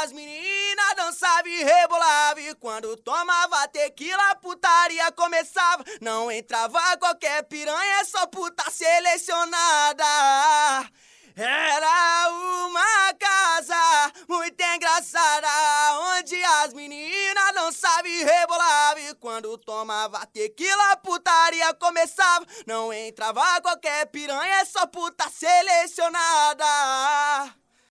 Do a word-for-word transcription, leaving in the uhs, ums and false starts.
as meninas dançavam e rebolavam. E quando tomava tequila, a putaria começava. Não entrava qualquer piranha, só puta selecionada. Era uma casa muito engraçada, onde as meninas dançavam e rebolavam. E quando tomava tequila, a putaria começava. Não entrava qualquer piranha, só puta selecionada.